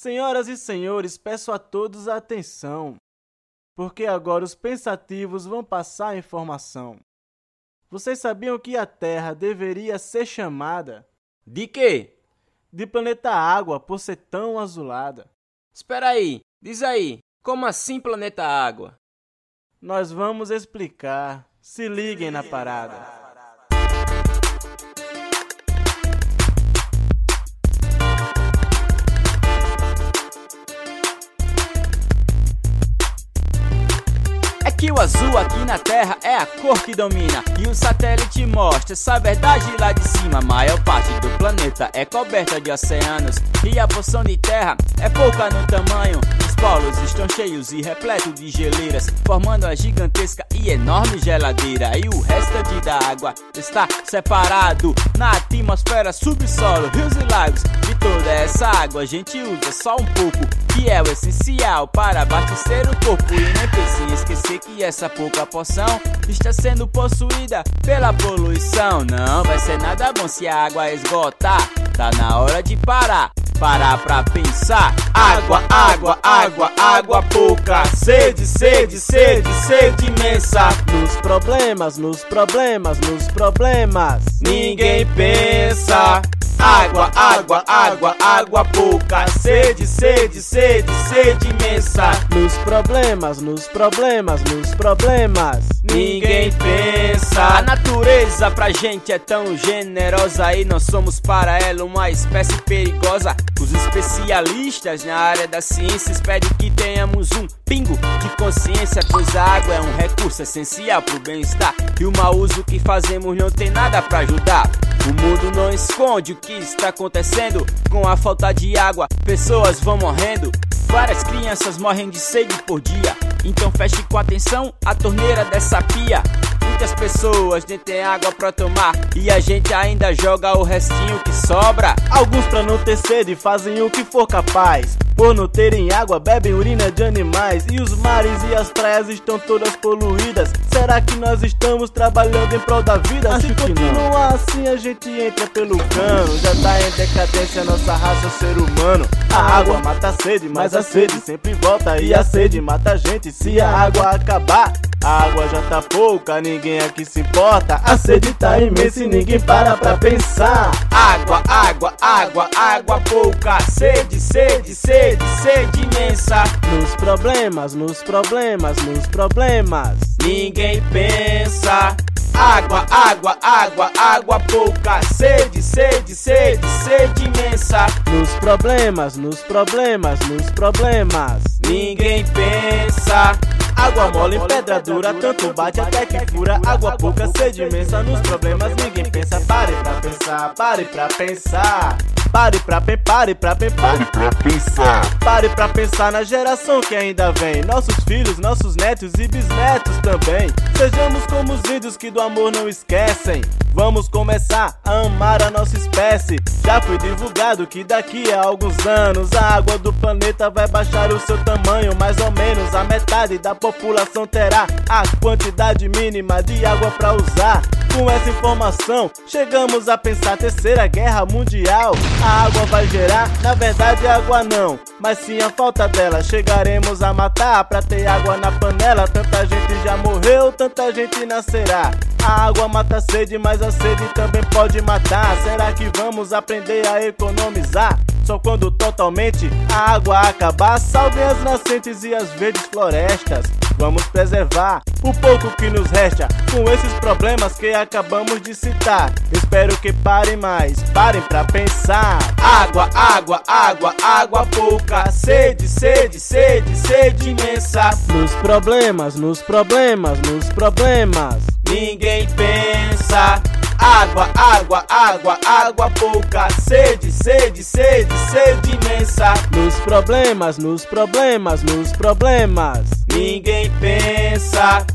Senhoras e senhores, peço a todos a atenção, porque agora os pensativos vão passar a informação. Vocês sabiam que a Terra deveria ser chamada de quê? De planeta Água, por ser tão azulada? Espera aí, diz aí, como assim planeta Água? Nós vamos explicar, se liguem na parada. Que o azul aqui na Terra é a cor que domina, e o satélite mostra essa verdade lá de cima. A maior parte do planeta é coberta de oceanos, e a porção de terra é pouca no tamanho. Os polos estão cheios e repletos de geleiras, formando a gigantesca e enorme geladeira. E o restante da água está separado na atmosfera, subsolo, rios e lagos. De toda essa água a gente usa só um pouco, que é o essencial para abastecer o corpo. E nem pense em esquecer que essa pouca porção está sendo possuída pela poluição. Não vai ser nada bom se a água esgotar. Tá na hora de parar pra pensar. Água, água, água, água pouca. Sede, sede, sede, sede imensa. Nos problemas, nos problemas, nos problemas, ninguém pensa. Água, água, água, água pouca. Sede, sede, sede, sede imensa. Nos problemas, nos problemas, nos problemas, ninguém pensa. A natureza pra gente é tão generosa, e nós somos para ela uma espécie perigosa. Os especialistas na área da ciência esperam que tenhamos um pingo de consciência, pois a água é um recurso essencial pro bem-estar, e o mau uso que fazemos não tem nada pra ajudar. O mundo não esconde o que está acontecendo. Com a falta de água, pessoas vão morrendo. Várias crianças morrem de sede por dia. Então feche com atenção a torneira dessa pia. Muitas pessoas nem têm água pra tomar, e a gente ainda joga o restinho que sobra. Alguns pra não ter sede fazem o que for capaz. Por não terem água, bebem urina de animais. E os mares e as praias estão todas poluídas. Será que nós estamos trabalhando em prol da vida? Acho Se continuar assim a gente entra pelo cano. Já tá em decadência nossa raça, o ser humano. A água mata a sede, mas a sede sempre volta. E a sede mata a gente se a água acabar. A água já tá pouca, ninguém aqui se importa. A sede tá imensa e ninguém para pra pensar. Água, água, água, água pouca. Sede, sede, sede, sede imensa. Nos problemas, nos problemas, nos problemas, ninguém pensa. Água, água, água, água pouca. Sede, sede, sede, sede imensa. Nos problemas, nos problemas, nos problemas, ninguém pensa. Água mole em pedra dura, tanto bate até que fura. Água pouca, sede imensa, nos problemas ninguém pensa. Pare pra pensar, pare pra pensar. Pare pra pensar. Pare pra pensar na geração que ainda vem. Nossos filhos, nossos netos e bisnetos também. Sejamos como os índios que do amor não esquecem. Vamos começar a amar a nossa espécie. Já foi divulgado que daqui a alguns anos a água do planeta vai baixar o seu tamanho. Mais ou menos a metade da população terá a quantidade mínima de água pra usar. Com essa informação, chegamos a pensar terceira guerra mundial. A água vai gerar, na verdade água não, mas sim a falta dela. Chegaremos a matar pra ter água na panela. Tanta gente já morreu, tanta gente nascerá. A água mata a sede, mas a sede também pode matar. Será que vamos aprender a economizar? Só quando totalmente a água acabar. Salvem as nascentes e as verdes florestas. Vamos preservar o pouco que nos resta com esses problemas que acabamos de citar. Espero que parem mais, parem pra pensar. Água, água, água, água pouca. Sede, sede, sede, sede imensa. Nos problemas, nos problemas, nos problemas, ninguém pensa. Água, água, água, água pouca. Sede, sede, sede, sede imensa. Nos problemas, nos problemas, nos problemas, ninguém pensa.